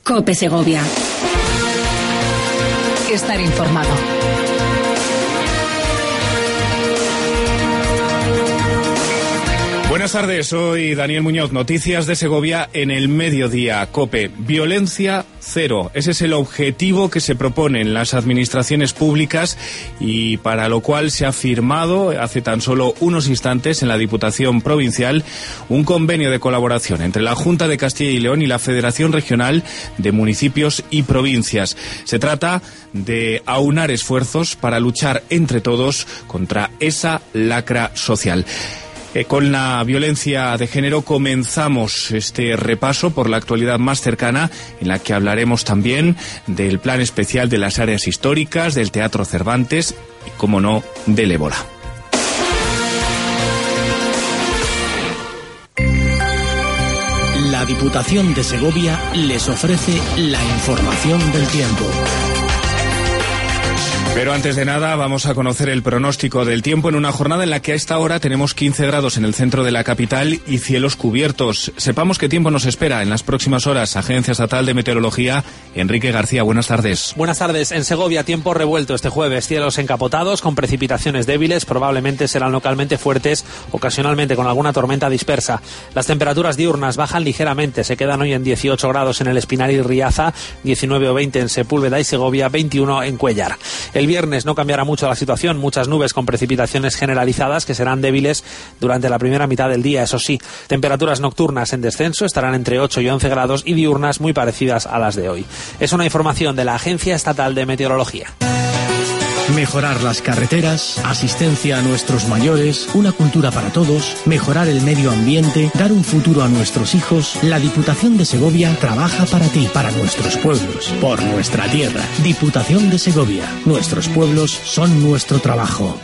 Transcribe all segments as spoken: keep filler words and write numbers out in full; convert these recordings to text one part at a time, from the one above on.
COPE Segovia. Estar informado. Buenas tardes, soy Daniel Muñoz. Noticias de Segovia en el mediodía. COPE. Violencia cero. Ese es el objetivo que se proponen las administraciones públicas y para lo cual se ha firmado hace tan solo unos instantes en la Diputación Provincial un convenio de colaboración entre la Junta de Castilla y León y la Federación Regional de Municipios y Provincias. Se trata de aunar esfuerzos para luchar entre todos contra esa lacra social. Eh, con la violencia de género comenzamos este repaso por la actualidad más cercana, en la que hablaremos también del plan especial de las áreas históricas, del Teatro Cervantes y, como no, del ébola. La Diputación de Segovia les ofrece la información del tiempo. Pero antes de nada vamos a conocer el pronóstico del tiempo en una jornada en la que a esta hora tenemos quince grados en el centro de la capital y cielos cubiertos. Sepamos qué tiempo nos espera en las próximas horas. Agencia Estatal de Meteorología, Enrique García, buenas tardes. Buenas tardes. En Segovia, tiempo revuelto este jueves. Cielos encapotados con precipitaciones débiles, probablemente serán localmente fuertes, ocasionalmente con alguna tormenta dispersa. Las temperaturas diurnas bajan ligeramente, se quedan hoy en dieciocho grados en el Espinar y Riaza, diecinueve o veinte en Sepúlveda y Segovia, veintiuno en Cuéllar. El viernes no cambiará mucho la situación, muchas nubes con precipitaciones generalizadas que serán débiles durante la primera mitad del día, eso sí. Temperaturas nocturnas en descenso, estarán entre ocho y once grados y diurnas muy parecidas a las de hoy. Es una información de la Agencia Estatal de Meteorología. Mejorar las carreteras, asistencia a nuestros mayores, una cultura para todos, mejorar el medio ambiente, dar un futuro a nuestros hijos. La Diputación de Segovia trabaja para ti, para nuestros pueblos, por nuestra tierra. Diputación de Segovia. Nuestros pueblos son nuestro trabajo.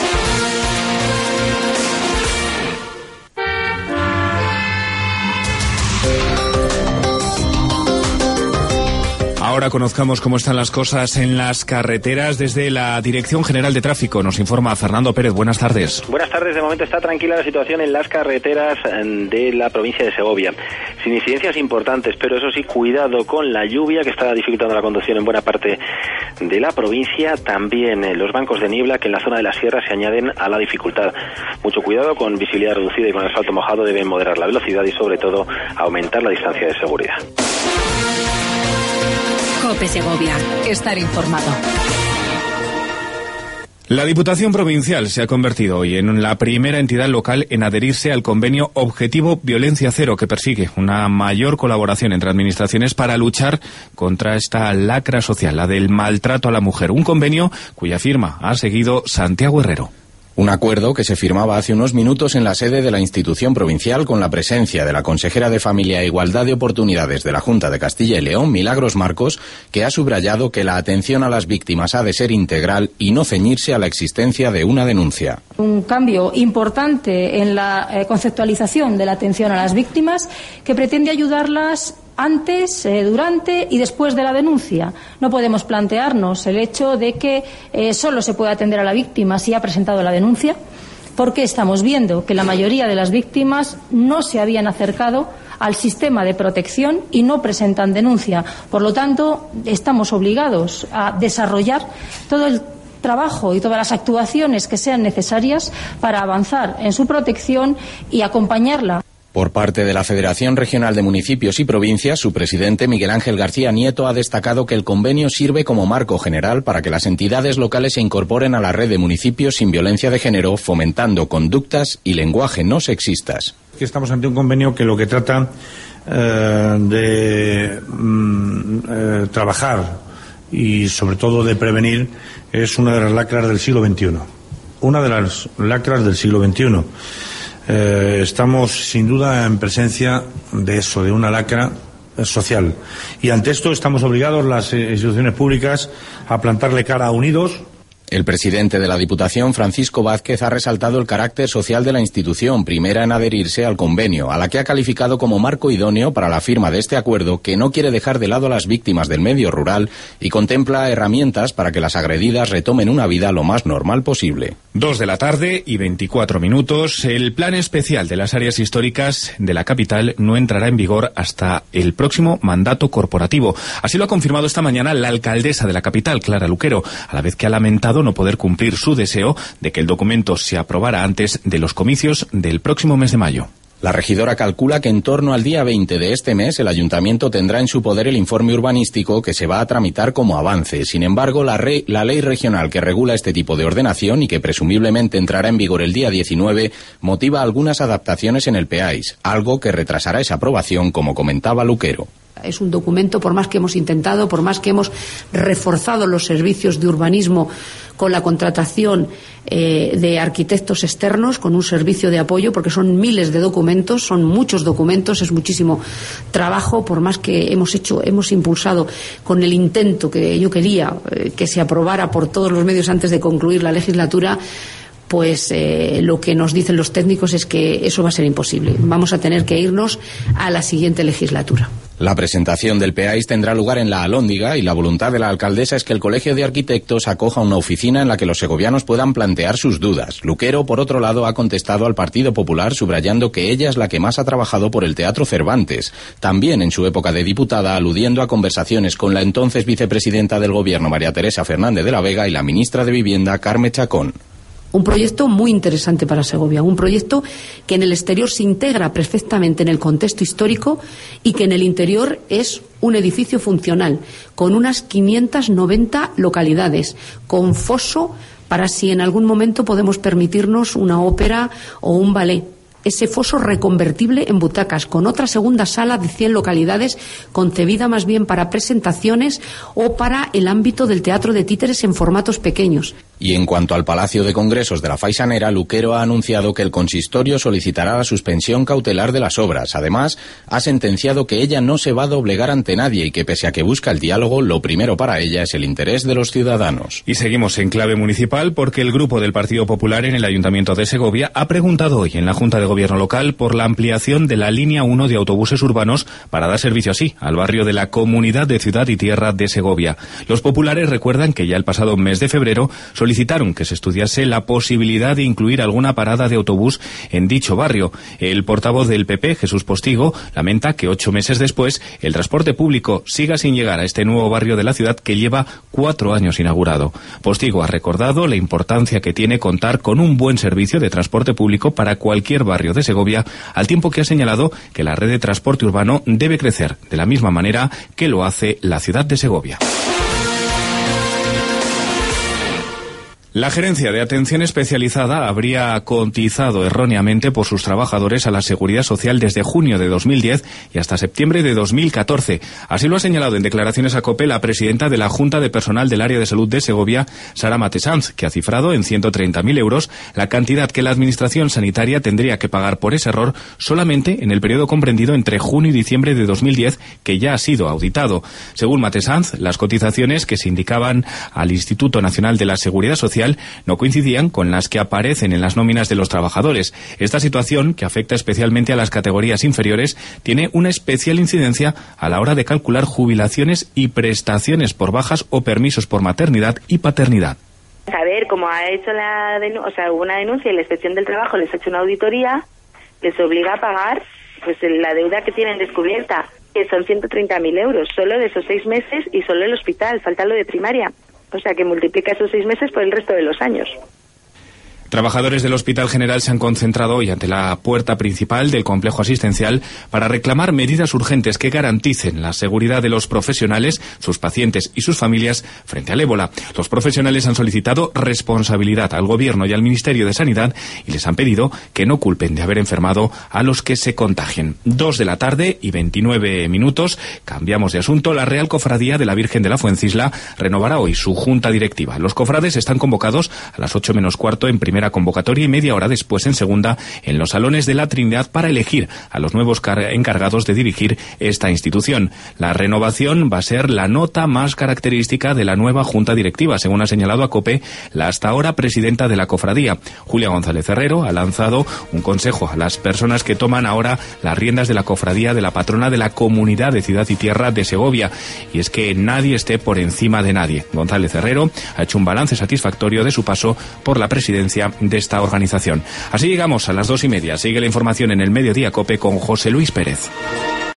Ahora conozcamos cómo están las cosas en las carreteras desde la Dirección General de Tráfico. Nos informa Fernando Pérez. Buenas tardes. Buenas tardes. De momento está tranquila la situación en las carreteras de la provincia de Segovia. Sin incidencias importantes, pero eso sí, cuidado con la lluvia que está dificultando la conducción en buena parte de la provincia. También eh, los bancos de niebla que en la zona de la sierra se añaden a la dificultad. Mucho cuidado, con visibilidad reducida y con asfalto mojado deben moderar la velocidad y sobre todo aumentar la distancia de seguridad. COPE Segovia. Estar informado. La Diputación Provincial se ha convertido hoy en la primera entidad local en adherirse al convenio Objetivo Violencia Cero, que persigue una mayor colaboración entre administraciones para luchar contra esta lacra social, la del maltrato a la mujer. Un convenio cuya firma ha seguido Santiago Herrero. Un acuerdo que se firmaba hace unos minutos en la sede de la institución provincial con la presencia de la consejera de Familia e Igualdad de Oportunidades de la Junta de Castilla y León, Milagros Marcos, que ha subrayado que la atención a las víctimas ha de ser integral y no ceñirse a la existencia de una denuncia. Un cambio importante en la eh, conceptualización de la atención a las víctimas que pretende ayudarlas antes, eh, durante y después de la denuncia. No podemos plantearnos el hecho de que eh, solo se puede atender a la víctima si ha presentado la denuncia, porque estamos viendo que la mayoría de las víctimas no se habían acercado al sistema de protección y no presentan denuncia. Por lo tanto, estamos obligados a desarrollar todo el trabajo y todas las actuaciones que sean necesarias para avanzar en su protección y acompañarla. Por parte de la Federación Regional de Municipios y Provincias, su presidente, Miguel Ángel García Nieto, ha destacado que el convenio sirve como marco general para que las entidades locales se incorporen a la red de municipios sin violencia de género, fomentando conductas y lenguaje no sexistas. Estamos ante un convenio que lo que trata eh, de mm, eh, trabajar y sobre todo de prevenir es una de las lacras del siglo veintiuno. Una de las lacras del siglo veintiuno. Eh, estamos sin duda en presencia de eso, de una lacra social. Y ante esto estamos obligados las instituciones públicas a plantarle cara unidos. El presidente de la Diputación, Francisco Vázquez, ha resaltado el carácter social de la institución, primera en adherirse al convenio, a la que ha calificado como marco idóneo para la firma de este acuerdo, que no quiere dejar de lado a las víctimas del medio rural y contempla herramientas para que las agredidas retomen una vida lo más normal posible. Dos de la tarde y veinticuatro minutos. El plan especial de las áreas históricas de la capital no entrará en vigor hasta el próximo mandato corporativo. Así lo ha confirmado esta mañana la alcaldesa de la capital, Clara Luquero, a la vez que ha lamentado no poder cumplir su deseo de que el documento se aprobara antes de los comicios del próximo mes de mayo. La regidora calcula que en torno al día veinte de este mes el ayuntamiento tendrá en su poder el informe urbanístico que se va a tramitar como avance. Sin embargo, la, re, la ley regional que regula este tipo de ordenación y que presumiblemente entrará en vigor el día diecinueve motiva algunas adaptaciones en el P A I S, algo que retrasará esa aprobación, como comentaba Luquero. Es un documento, por más que hemos intentado, por más que hemos reforzado los servicios de urbanismo con la contratación eh, de arquitectos externos, con un servicio de apoyo, porque son miles de documentos, son muchos documentos, es muchísimo trabajo, por más que hemos hecho, hemos impulsado con el intento que yo quería eh, que se aprobara por todos los medios antes de concluir la legislatura. Pues eh, lo que nos dicen los técnicos es que eso va a ser imposible. Vamos a tener que irnos a la siguiente legislatura. La presentación del P A I S tendrá lugar en la Alhóndiga y la voluntad de la alcaldesa es que el Colegio de Arquitectos acoja una oficina en la que los segovianos puedan plantear sus dudas. Luquero, por otro lado, ha contestado al Partido Popular subrayando que ella es la que más ha trabajado por el Teatro Cervantes. También en su época de diputada, aludiendo a conversaciones con la entonces vicepresidenta del Gobierno, María Teresa Fernández de la Vega, y la ministra de Vivienda, Carme Chacón. Un proyecto muy interesante para Segovia, un proyecto que en el exterior se integra perfectamente en el contexto histórico y que en el interior es un edificio funcional, con unas quinientas noventa localidades, con foso para si en algún momento podemos permitirnos una ópera o un ballet. Ese foso reconvertible en butacas, con otra segunda sala de cien localidades concebida más bien para presentaciones o para el ámbito del teatro de títeres en formatos pequeños. Y en cuanto al Palacio de Congresos de la Faisanera, Luquero ha anunciado que el consistorio solicitará la suspensión cautelar de las obras. Además, ha sentenciado que ella no se va a doblegar ante nadie y que pese a que busca el diálogo, lo primero para ella es el interés de los ciudadanos. Y seguimos en clave municipal porque el grupo del Partido Popular en el Ayuntamiento de Segovia ha preguntado hoy en la Junta de Gobierno local por la ampliación de la línea uno de autobuses urbanos para dar servicio así al barrio de la Comunidad de Ciudad y Tierra de Segovia. Los populares recuerdan que ya el pasado mes de febrero solicitaron que se estudiase la posibilidad de incluir alguna parada de autobús en dicho barrio. El portavoz del P P, Jesús Postigo, lamenta que ocho meses después el transporte público siga sin llegar a este nuevo barrio de la ciudad que lleva cuatro años inaugurado. Postigo ha recordado la importancia que tiene contar con un buen servicio de transporte público para cualquier barrio de Segovia, al tiempo que ha señalado que la red de transporte urbano debe crecer de la misma manera que lo hace la ciudad de Segovia. La Gerencia de Atención Especializada habría cotizado erróneamente por sus trabajadores a la Seguridad Social desde junio de dos mil diez y hasta septiembre de dos mil catorce. Así lo ha señalado en declaraciones a COPE la presidenta de la Junta de Personal del Área de Salud de Segovia, Sara Matesanz, que ha cifrado en ciento treinta mil euros la cantidad que la Administración Sanitaria tendría que pagar por ese error solamente en el periodo comprendido entre junio y diciembre de dos mil diez, que ya ha sido auditado. Según Matesanz, las cotizaciones que se indicaban al Instituto Nacional de la Seguridad Social no coincidían con las que aparecen en las nóminas de los trabajadores. Esta situación, que afecta especialmente a las categorías inferiores, tiene una especial incidencia a la hora de calcular jubilaciones y prestaciones por bajas o permisos por maternidad y paternidad. A ver, como ha hecho la denu- o sea, hubo una denuncia y la Inspección del Trabajo les ha hecho una auditoría, les obliga a pagar pues la deuda que tienen descubierta, que son ciento treinta mil euros, solo de esos seis meses y solo el hospital, falta lo de primaria. O sea, que multiplica esos seis meses por el resto de los años. Trabajadores del Hospital General se han concentrado hoy ante la puerta principal del complejo asistencial para reclamar medidas urgentes que garanticen la seguridad de los profesionales, sus pacientes y sus familias frente al ébola. Los profesionales han solicitado responsabilidad al Gobierno y al Ministerio de Sanidad y les han pedido que no culpen de haber enfermado a los que se contagien. Dos de la tarde y veintinueve minutos. Cambiamos de asunto. La Real Cofradía de la Virgen de la Fuencisla renovará hoy su junta directiva. Los cofrades están convocados a las ocho menos cuarto en primer primera convocatoria y media hora después en segunda en los salones de la Trinidad para elegir a los nuevos encargados de dirigir esta institución. La renovación va a ser la nota más característica de la nueva junta directiva, según ha señalado a COPE la hasta ahora presidenta de la cofradía. Julia González Herrero ha lanzado un consejo a las personas que toman ahora las riendas de la cofradía de la patrona de la comunidad de Ciudad y Tierra de Segovia, y es que nadie esté por encima de nadie. González Herrero ha hecho un balance satisfactorio de su paso por la presidencia de esta organización. Así llegamos a las dos y media. Sigue la información en el Mediodía COPE con José Luis Pérez.